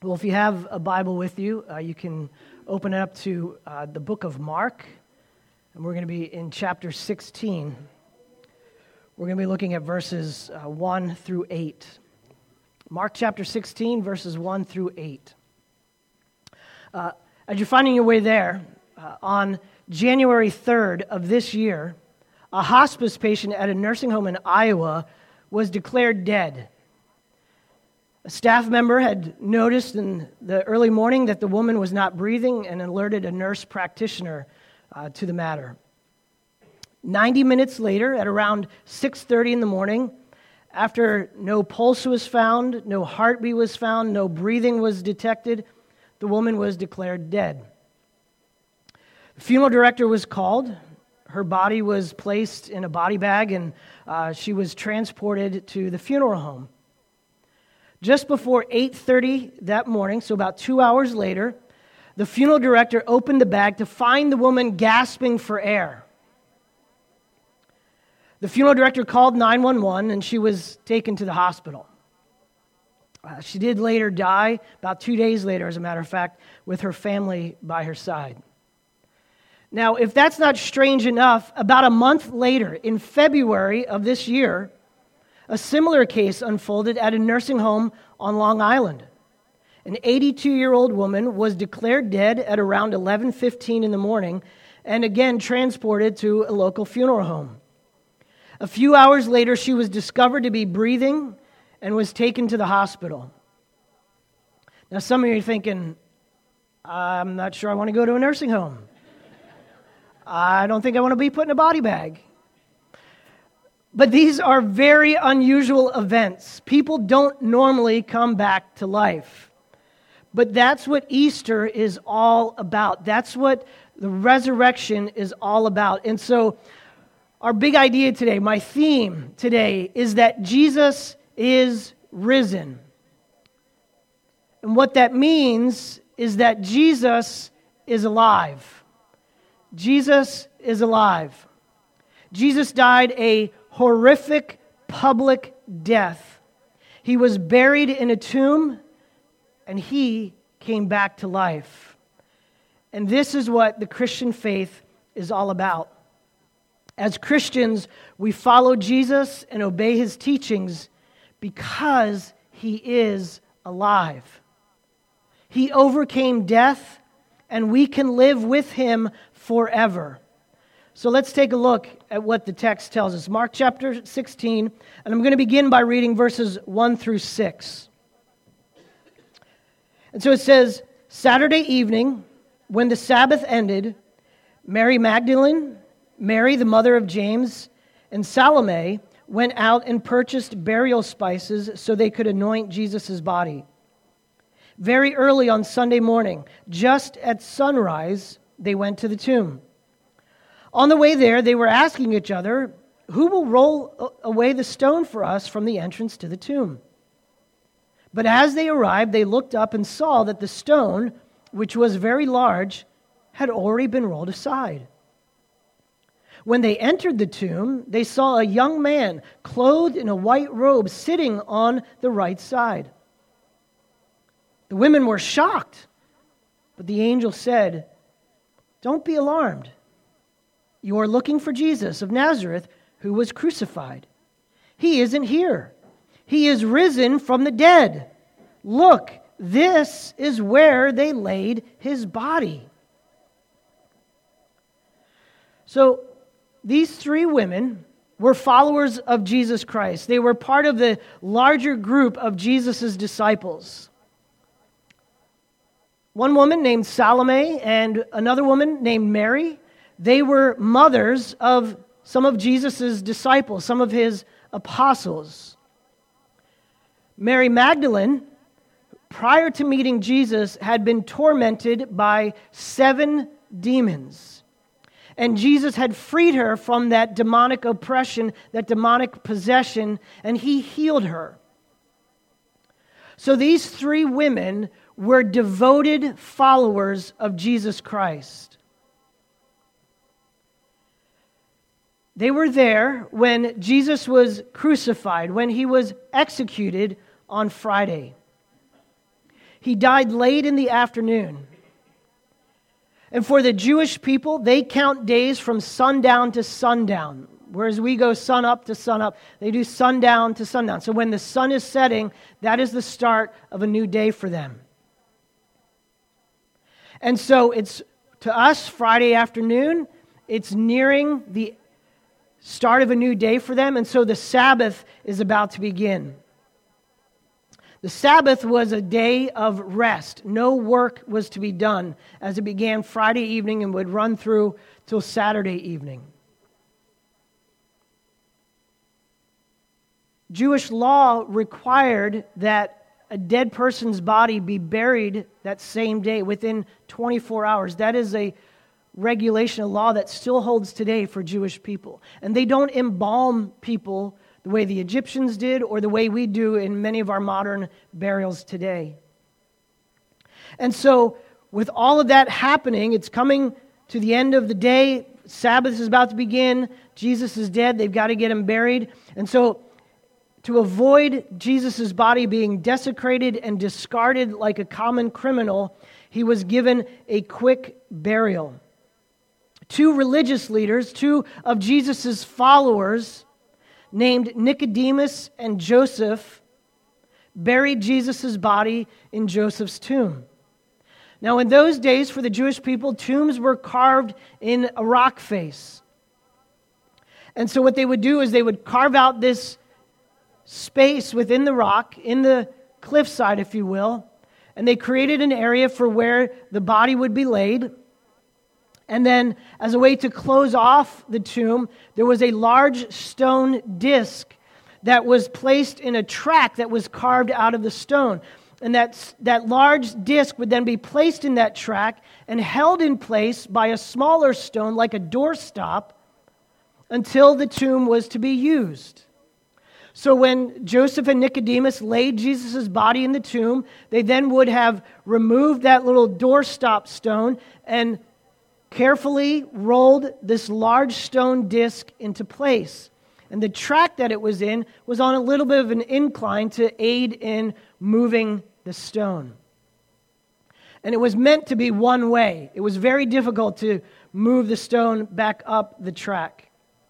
Well, if you have a Bible with you, you can open it up to the book of Mark, and we're going to be in chapter 16. We're going to be looking at verses 1 through 8. Mark chapter 16, verses 1 through 8. As you're finding your way there, on January 3rd of this year, a hospice patient at a nursing home in Iowa was declared dead. A staff member had noticed in the early morning that the woman was not breathing and alerted a nurse practitioner to the matter. 90 minutes later, at around 6:30 in the morning, after no pulse was found, no heartbeat was found, no breathing was detected, the woman was declared dead. The funeral director was called. Her body was placed in a body bag, and she was transported to the funeral home. Just before 8:30 that morning, so about 2 hours later, the funeral director opened the bag to find the woman gasping for air. The funeral director called 911, and she was taken to the hospital. She did later die, about 2 days later, as a matter of fact, with her family by her side. Now, if that's not strange enough, about a month later, in February of this year, a similar case unfolded at a nursing home on Long Island. An 82-year-old woman was declared dead at around 11:15 in the morning and again transported to a local funeral home. A few hours later, she was discovered to be breathing and was taken to the hospital. Now, some of you are thinking, I'm not sure I want to go to a nursing home. I don't think I want to be put in a body bag. But these are very unusual events. People don't normally come back to life. But that's what Easter is all about. That's what the resurrection is all about. And so our big idea today, my theme today, is that Jesus is risen. And what that means is that Jesus is alive. Jesus is alive. Jesus died a horrific public death. He was buried in a tomb, and he came back to life. And this is what the Christian faith is all about. As Christians, we follow Jesus and obey his teachings because he is alive. He overcame death, and we can live with him forever. So let's take a look at what the text tells us. Mark chapter 16, and I'm going to begin by reading verses 1 through 6. And so it says, Saturday evening, when the Sabbath ended, Mary Magdalene, Mary the mother of James, and Salome went out and purchased burial spices so they could anoint Jesus' body. Very early on Sunday morning, just at sunrise, they went to the tomb. On the way there, they were asking each other, who will roll away the stone for us from the entrance to the tomb? But as they arrived, they looked up and saw that the stone, which was very large, had already been rolled aside. When they entered the tomb, they saw a young man clothed in a white robe sitting on the right side. The women were shocked, but the angel said, "Don't be alarmed. You are looking for Jesus of Nazareth, who was crucified. He isn't here. He is risen from the dead. Look, this is where they laid his body." So, these three women were followers of Jesus Christ. They were part of the larger group of Jesus' disciples. One woman named Salome and another woman named Mary, they were mothers of some of Jesus' disciples, some of his apostles. Mary Magdalene, prior to meeting Jesus, had been tormented by 7 demons. And Jesus had freed her from that demonic oppression, that demonic possession, and he healed her. So these 3 women were devoted followers of Jesus Christ. They were there when Jesus was crucified, when he was executed on Friday. He died late in the afternoon. And for the Jewish people, they count days from sundown to sundown. Whereas we go sun up to sun up, they do sundown to sundown. So when the sun is setting, that is the start of a new day for them. And so it's, to us, Friday afternoon, it's nearing the start of a new day for them. And so the Sabbath is about to begin. The Sabbath was a day of rest. No work was to be done as it began Friday evening and would run through till Saturday evening. Jewish law required that a dead person's body be buried that same day within 24 hours. That is a regulation, a law that still holds today for Jewish people. And they don't embalm people the way the Egyptians did or the way we do in many of our modern burials today. And so with all of that happening, it's coming to the end of the day. Sabbath is about to begin. Jesus is dead. They've got to get him buried. And so to avoid Jesus' body being desecrated and discarded like a common criminal, he was given a quick burial. Two religious leaders, two of Jesus' followers, named Nicodemus and Joseph, buried Jesus' body in Joseph's tomb. Now, in those days, for the Jewish people, tombs were carved in a rock face. And so what they would do is they would carve out this space within the rock, in the cliffside, if you will, and they created an area for where the body would be laid. And then, as a way to close off the tomb, there was a large stone disc that was placed in a track that was carved out of the stone. And that large disc would then be placed in that track and held in place by a smaller stone, like a doorstop, until the tomb was to be used. So when Joseph and Nicodemus laid Jesus' body in the tomb, they then would have removed that little doorstop stone and carefully rolled this large stone disc into place. And the track that it was in was on a little bit of an incline to aid in moving the stone. And it was meant to be one way. It was very difficult to move the stone back up the track.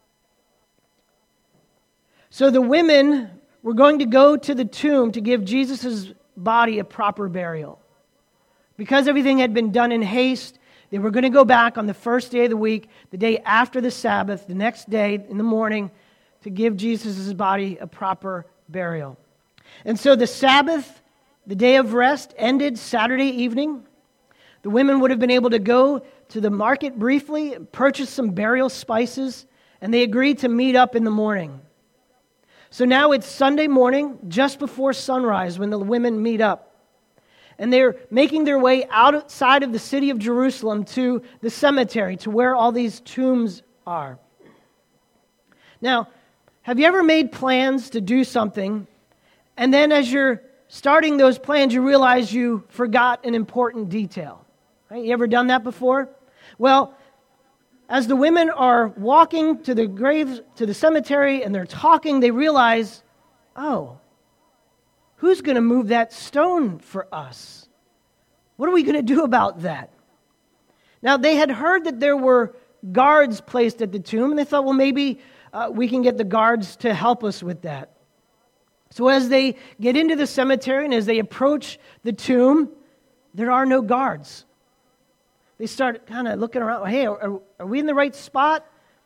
So the women were going to go to the tomb to give Jesus' body a proper burial. Because everything had been done in haste, they were going to go back on the first day of the week, the day after the Sabbath, the next day in the morning, to give Jesus' body a proper burial. And so the Sabbath, the day of rest, ended Saturday evening. The women would have been able to go to the market briefly, purchase some burial spices, and they agreed to meet up in the morning. So now it's Sunday morning, just before sunrise, when the women meet up. And they're making their way outside of the city of Jerusalem to the cemetery, to where all these tombs are. Now, have you ever made plans to do something, and then as you're starting those plans, you realize you forgot an important detail? Right? You ever done that before? Well, as the women are walking to the graves, to the cemetery, and they're talking, they realize, oh, who's going to move that stone for us? What are we going to do about that? Now, they had heard that there were guards placed at the tomb, and they thought, well, maybe we can get the guards to help us with that. So as they get into the cemetery and as they approach the tomb, there are no guards. They start kind of looking around. Hey, are we in the right spot?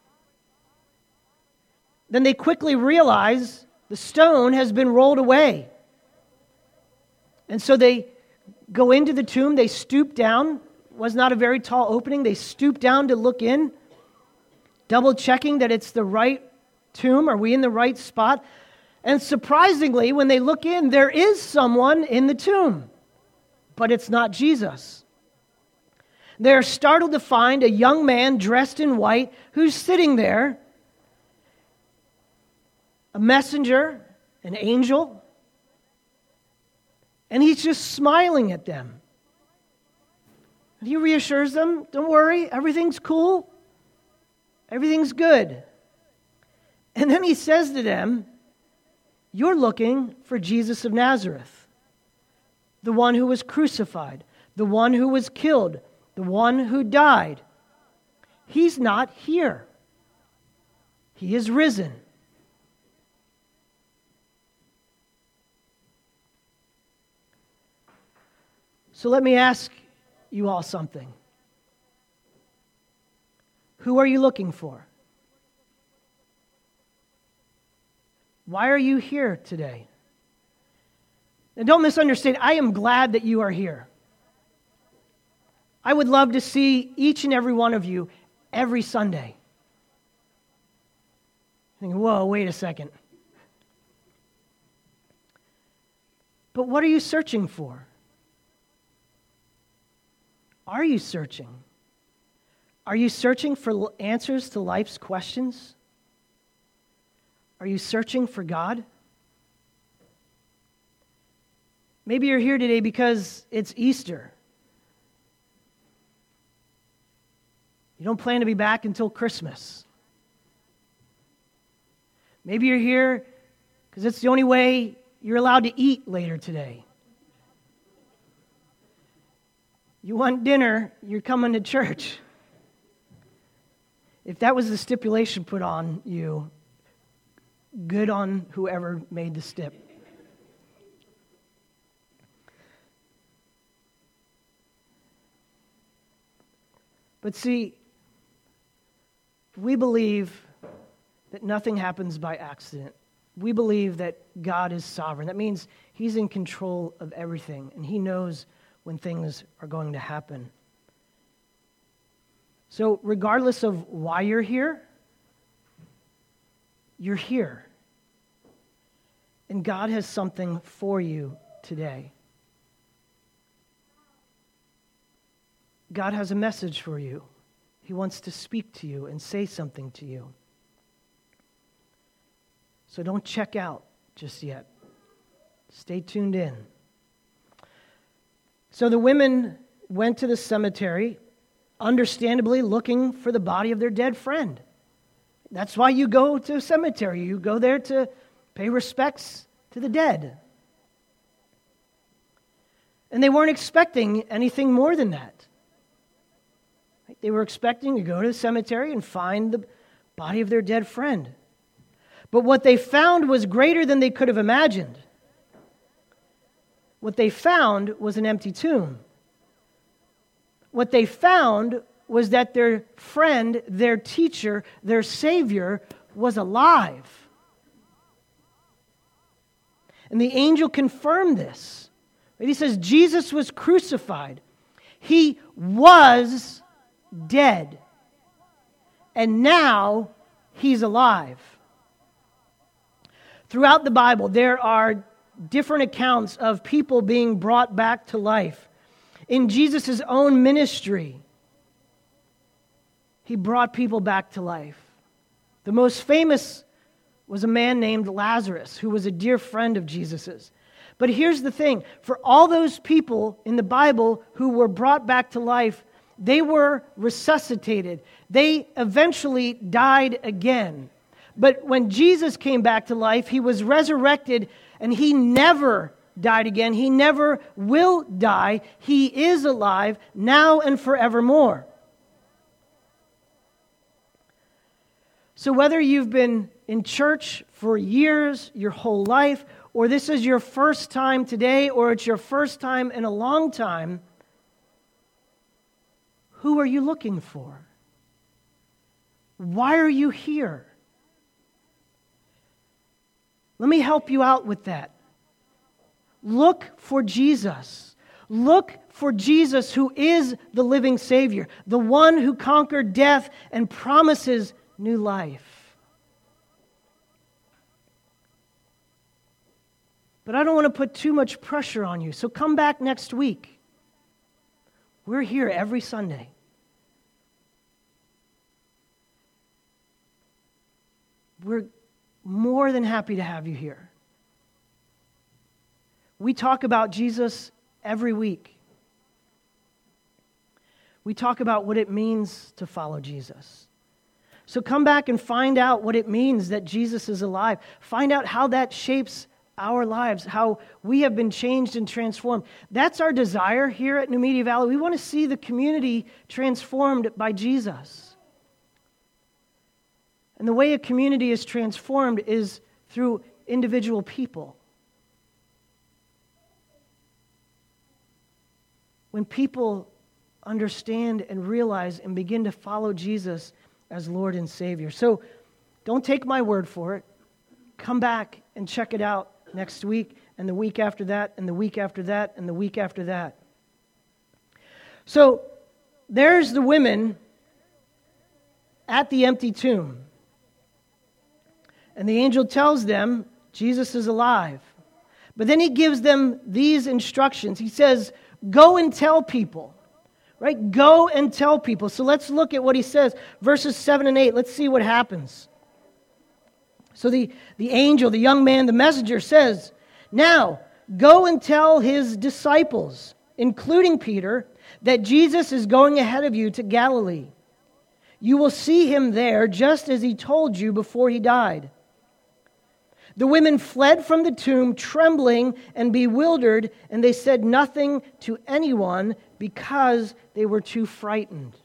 Then they quickly realize the stone has been rolled away. And so they go into the tomb. They stoop down. It was not a very tall opening. They stoop down to look in, double checking that it's the right tomb. Are we in the right spot? And surprisingly, when they look in, there is someone in the tomb, but it's not Jesus. They're startled to find a young man dressed in white who's sitting there, a messenger, an angel, and he's just smiling at them. And he reassures them, don't worry, everything's cool, everything's good. And then he says to them, you're looking for Jesus of Nazareth, the one who was crucified, the one who was killed, the one who died. He's not here. He is risen. So let me ask you all something. Who are you looking for? Why are you here today? And don't misunderstand, I am glad that you are here. I would love to see each and every one of you every Sunday. Thinking, whoa, wait a second. But what are you searching for? Are you searching? Are you searching for answers to life's questions? Are you searching for God? Maybe you're here today because it's Easter. You don't plan to be back until Christmas. Maybe you're here because it's the only way you're allowed to eat later today. You want dinner, you're coming to church. If that was the stipulation put on you, good on whoever made the stip. But see, we believe that nothing happens by accident. We believe that God is sovereign. That means He's in control of everything, and He knows when things are going to happen. So regardless of why you're here, you're here. And God has something for you today. God has a message for you. He wants to speak to you and say something to you. So don't check out just yet. Stay tuned in. So the women went to the cemetery, understandably looking for the body of their dead friend. That's why you go to a cemetery. You go there to pay respects to the dead. And they weren't expecting anything more than that. They were expecting to go to the cemetery and find the body of their dead friend. But what they found was greater than they could have imagined. What they found was an empty tomb. What they found was that their friend, their teacher, their Savior was alive. And the angel confirmed this. He says, Jesus was crucified. He was dead. And now He's alive. Throughout the Bible, there are different accounts of people being brought back to life. In Jesus' own ministry, He brought people back to life. The most famous was a man named Lazarus, who was a dear friend of Jesus's. But here's the thing. For all those people in the Bible who were brought back to life, they were resuscitated. They eventually died again. But when Jesus came back to life, He was resurrected, and He never died again. He never will die. He is alive now and forevermore. So whether you've been in church for years, your whole life, or this is your first time today, or it's your first time in a long time, who are you looking for? Why are you here? Let me help you out with that. Look for Jesus. Look for Jesus, who is the living Savior, the one who conquered death and promises new life. But I don't want to put too much pressure on you, so come back next week. We're here every Sunday. We're more than happy to have you here. We talk about Jesus every week. We talk about what it means to follow Jesus. So come back and find out what it means that Jesus is alive. Find out how that shapes our lives, how we have been changed and transformed. That's our desire here at New Media Valley. We want to see the community transformed by Jesus. And the way a community is transformed is through individual people. When people understand and realize and begin to follow Jesus as Lord and Savior. So don't take my word for it. Come back and check it out next week, and the week after that, and the week after that, and the week after that. So there's the women at the empty tomb. And the angel tells them Jesus is alive. But then he gives them these instructions. He says, go and tell people. Right? Go and tell people. So let's look at what he says. Verses 7 and 8. Let's see what happens. So the angel, the young man, the messenger says, now go and tell his disciples, including Peter, that Jesus is going ahead of you to Galilee. You will see him there just as he told you before he died. The women fled from the tomb, trembling and bewildered, and they said nothing to anyone because they were too frightened.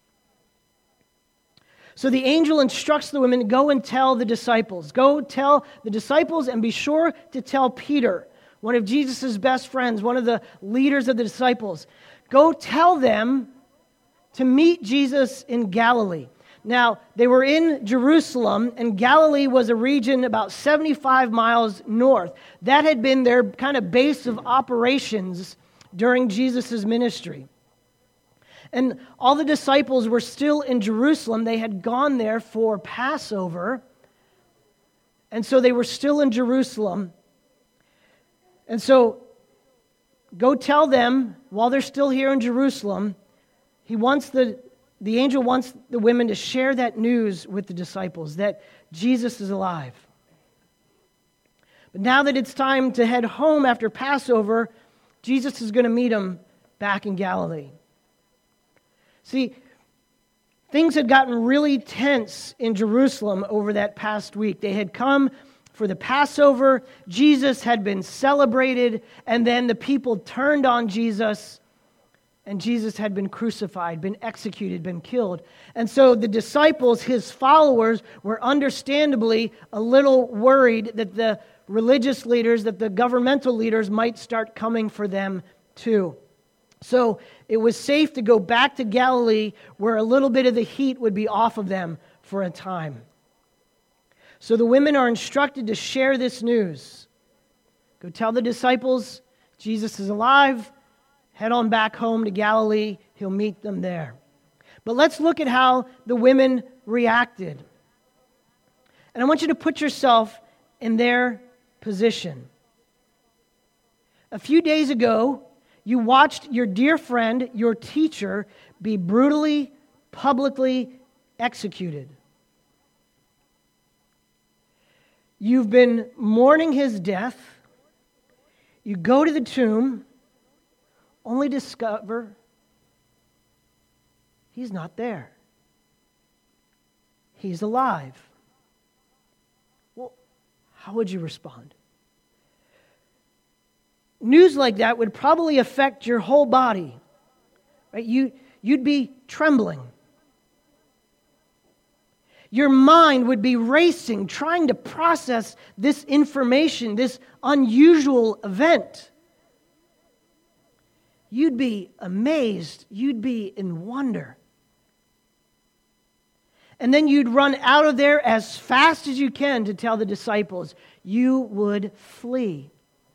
So the angel instructs the women to go and tell the disciples. Go tell the disciples, and be sure to tell Peter, one of Jesus' best friends, one of the leaders of the disciples. Go tell them to meet Jesus in Galilee. Now, they were in Jerusalem, and Galilee was a region about 75 miles north. That had been their kind of base of operations during Jesus' ministry. And all the disciples were still in Jerusalem. They had gone there for Passover. And so they were still in Jerusalem. And so go tell them while they're still here in Jerusalem, the angel wants the women to share that news with the disciples, that Jesus is alive. But now that it's time to head home after Passover, Jesus is going to meet them back in Galilee. See, things had gotten really tense in Jerusalem over that past week. They had come for the Passover. Jesus had been celebrated, and then the people turned on Jesus, and Jesus had been crucified, been executed, been killed. And so the disciples, his followers, were understandably a little worried that the religious leaders, that the governmental leaders might start coming for them too. So it was safe to go back to Galilee, where a little bit of the heat would be off of them for a time. So the women are instructed to share this news. Go tell the disciples Jesus is alive. Head on back home to Galilee. He'll meet them there. But let's look at how the women reacted. And I want you to put yourself in their position. A few days ago, you watched your dear friend, your teacher, be brutally, publicly executed. You've been mourning his death. You go to the tomb, only discover he's not there. He's alive. Well, how would you respond? News like that would probably affect your whole body. Right? You'd be trembling. Your mind would be racing, trying to process this information, this unusual event. You'd be amazed. You'd be in wonder. And then you'd run out of there as fast as you can to tell the disciples. You would flee.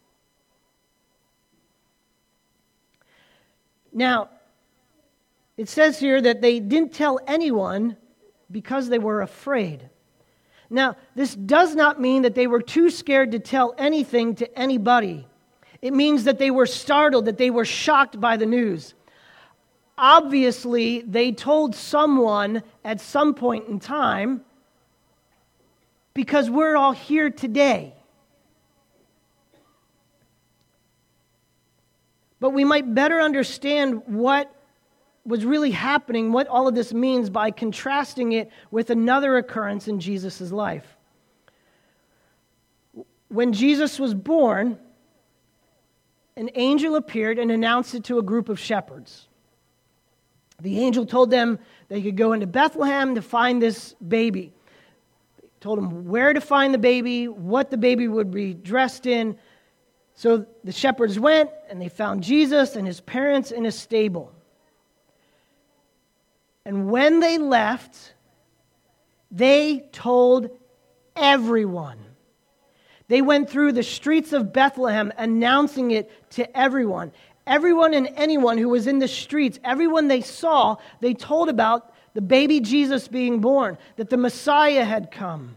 Now, it says here that they didn't tell anyone because they were afraid. Now, this does not mean that they were too scared to tell anything to anybody. It means that they were startled, that they were shocked by the news. Obviously, they told someone at some point in time because we're all here today. But we might better understand what was really happening, what all of this means, by contrasting it with another occurrence in Jesus' life. when Jesus was born, an angel appeared and announced it to a group of shepherds. The angel told them they could go into Bethlehem to find this baby. He told them where to find the baby, what the baby would be dressed in. So the shepherds went and they found Jesus and his parents in a stable. And when they left, they told everyone. They went through the streets of Bethlehem announcing it to everyone. Everyone and anyone who was in the streets, everyone they saw, they told about the baby Jesus being born, that the Messiah had come.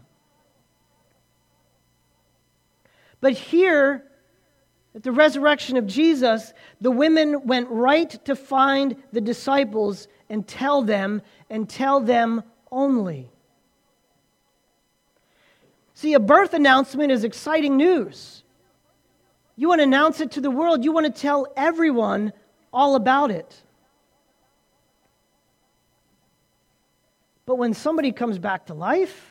But here, at the resurrection of Jesus, the women went right to find the disciples and tell them only. See, a birth announcement is exciting news. You want to announce it to the world. You want to tell everyone all about it. But when somebody comes back to life,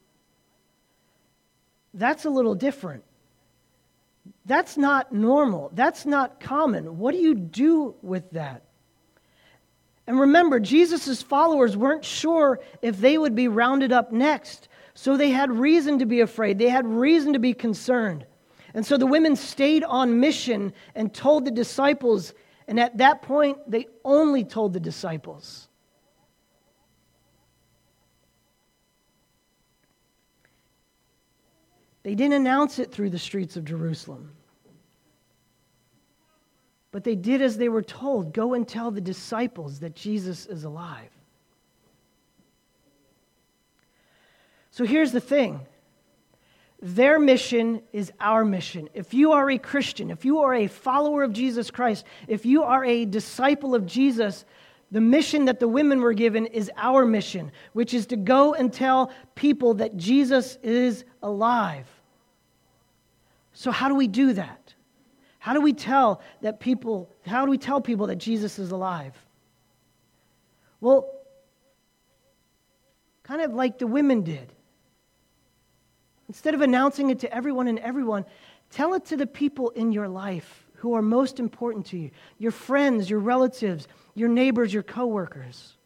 that's a little different. That's not normal. That's not common. What do you do with that? And remember, Jesus' followers weren't sure if they would be rounded up next. So they had reason to be afraid. They had reason to be concerned. And so the women stayed on mission and told the disciples. And at that point, they only told the disciples. They didn't announce it through the streets of Jerusalem. But they did as they were told. Go and tell the disciples that Jesus is alive. So here's the thing. Their mission is our mission. If you are a Christian, if you are a follower of Jesus Christ, if you are a disciple of Jesus, the mission that the women were given is our mission, which is to go and tell people that Jesus is alive. So how do we do that? How do we tell people that Jesus is alive? Well, kind of like the women did. Instead of announcing it to everyone, tell it to the people in your life who are most important to you. Your friends, your relatives, your neighbors, your coworkers.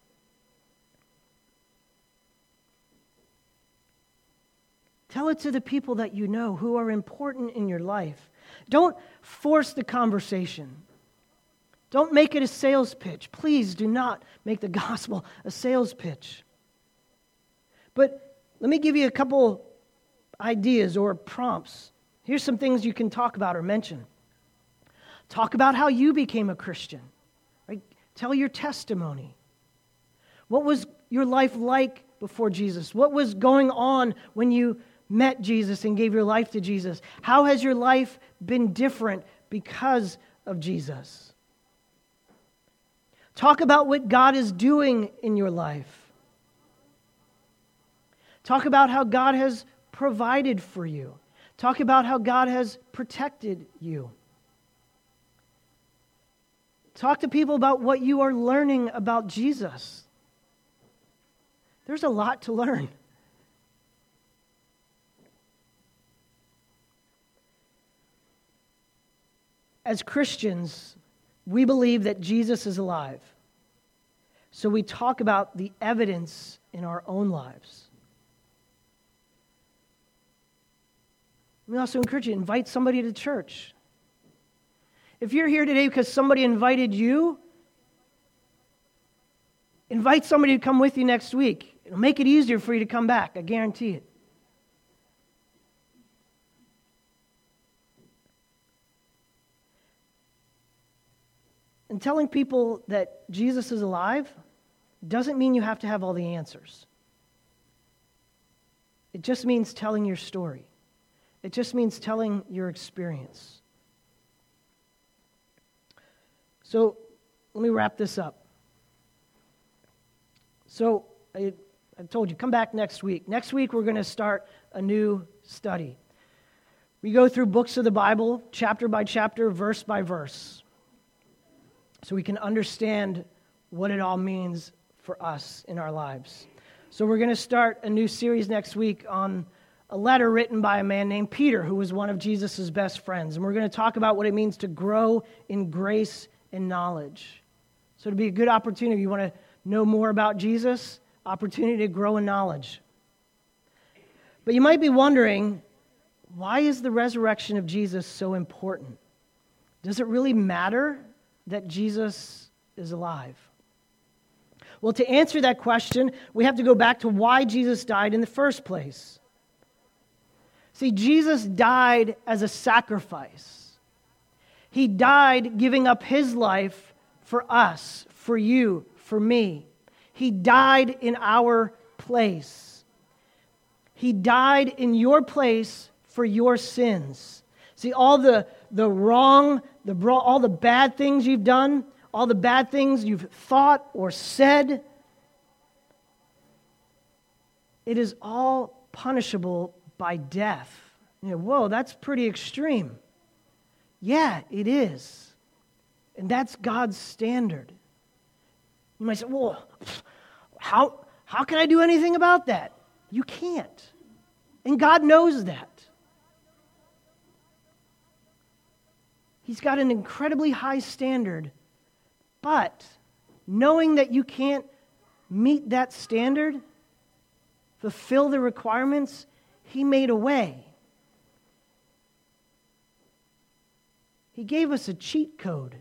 Tell it to the people that you know who are important in your life. Don't force the conversation. Don't make it a sales pitch. Please do not make the gospel a sales pitch. But let me give you a couple ideas or prompts. Here's some things you can talk about or mention. Talk about how you became a Christian. Right? Tell your testimony. What was your life like before Jesus? What was going on when you met Jesus and gave your life to Jesus? How has your life been different because of Jesus? Talk about what God is doing in your life. Talk about how God has provided for you. Talk about how God has protected you. Talk to people about what you are learning about Jesus. There's a lot to learn. As Christians, we believe that Jesus is alive. So we talk about the evidence in our own lives. We also encourage you to invite somebody to church. If you're here today because somebody invited you, invite somebody to come with you next week. It'll make it easier for you to come back. I guarantee it. And telling people that Jesus is alive doesn't mean you have to have all the answers. It just means telling your story. It just means telling your experience. So let me wrap this up. So I told you, come back next week. Next week we're going to start a new study. We go through books of the Bible, chapter by chapter, verse by verse, so we can understand what it all means for us in our lives. So we're going to start a new series next week on a letter written by a man named Peter, who was one of Jesus' best friends. And we're going to talk about what it means to grow in grace and knowledge. So it'll be a good opportunity. You want to know more about Jesus? Opportunity to grow in knowledge. But you might be wondering, why is the resurrection of Jesus so important? Does it really matter that Jesus is alive? Well, to answer that question, we have to go back to why Jesus died in the first place. See, Jesus died as a sacrifice. He died giving up his life for us, for you, for me. He died in our place. He died in your place for your sins. See, all the wrong, all the bad things you've done, all the bad things you've thought or said, it is all punishable by death. You know, whoa, that's pretty extreme. Yeah, it is. And that's God's standard. You might say, well, how can I do anything about that? You can't. And God knows that. He's got an incredibly high standard. But knowing that you can't meet that standard, fulfill the requirements, he made a way. He gave us a cheat code.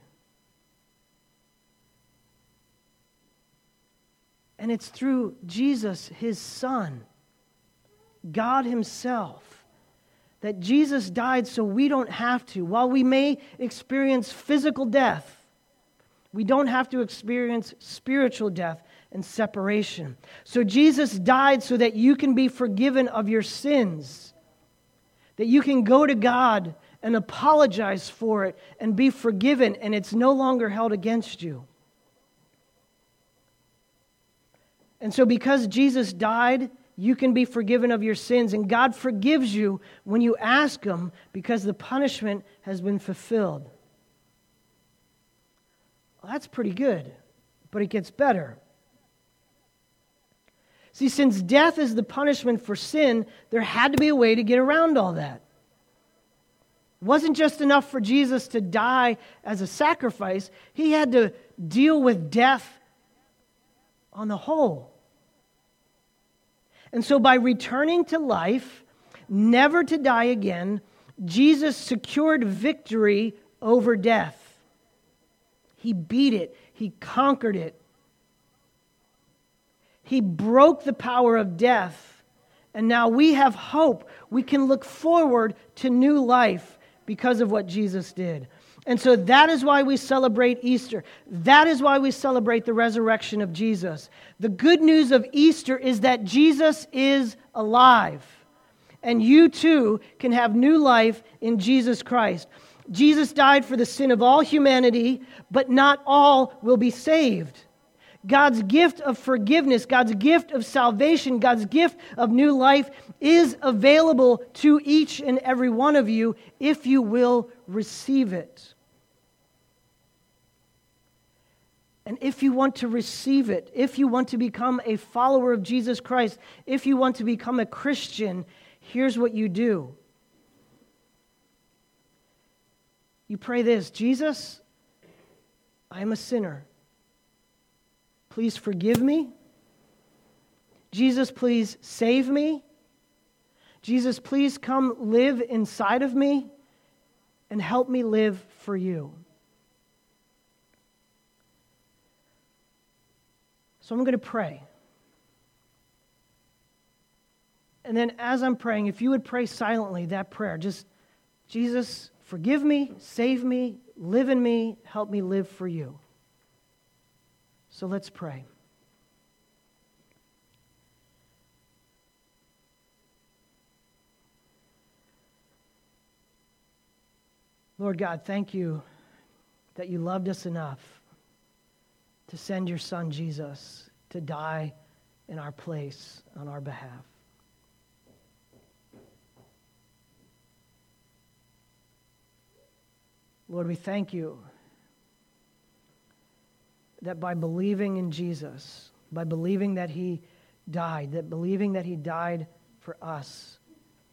And it's through Jesus, his Son, God himself, that Jesus died so we don't have to. While we may experience physical death, we don't have to experience spiritual death and separation. So Jesus died so that you can be forgiven of your sins, that you can go to God and apologize for it and be forgiven, and it's no longer held against you. And so because Jesus died, you can be forgiven of your sins, and God forgives you when you ask him because the punishment has been fulfilled. Well, that's pretty good, but it gets better. See, since death is the punishment for sin, there had to be a way to get around all that. It wasn't just enough for Jesus to die as a sacrifice. He had to deal with death on the whole. And so by returning to life, never to die again, Jesus secured victory over death. He beat it. He conquered it. He broke the power of death. And now we have hope. We can look forward to new life because of what Jesus did. And so that is why we celebrate Easter. That is why we celebrate the resurrection of Jesus. The good news of Easter is that Jesus is alive. And you too can have new life in Jesus Christ. Jesus died for the sin of all humanity, but not all will be saved. God's gift of forgiveness, God's gift of salvation, God's gift of new life is available to each and every one of you if you will receive it. And if you want to receive it, if you want to become a follower of Jesus Christ, if you want to become a Christian, here's what you do. You pray this: Jesus, I am a sinner. Please forgive me. Jesus, please save me. Jesus, please come live inside of me and help me live for you. So I'm going to pray. And then as I'm praying, if you would pray silently that prayer, just, Jesus, forgive me, save me, live in me, help me live for you. So let's pray. Lord God, thank you that you loved us enough to send your Son Jesus to die in our place on our behalf. Lord, we thank you that by believing in Jesus, by believing that he died, that believing that he died for us,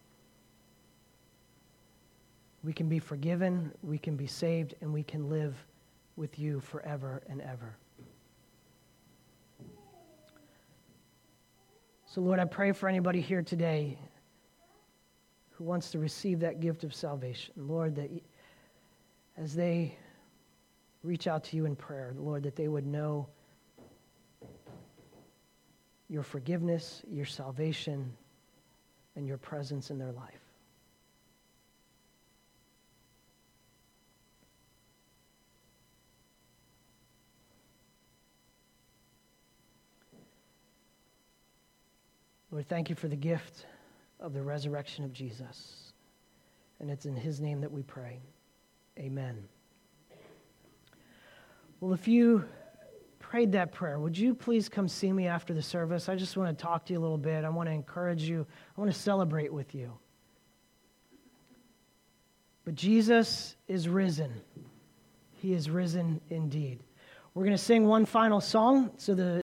we can be forgiven, we can be saved, and we can live with you forever and ever. So, Lord, I pray for anybody here today who wants to receive that gift of salvation. Lord, that as they reach out to you in prayer, Lord, that they would know your forgiveness, your salvation, and your presence in their life. Lord, thank you for the gift of the resurrection of Jesus. And it's in his name that we pray. Amen. Well, if you prayed that prayer, would you please come see me after the service? I just want to talk to you a little bit. I want to encourage you. I want to celebrate with you. But Jesus is risen. He is risen indeed. We're going to sing one final song so the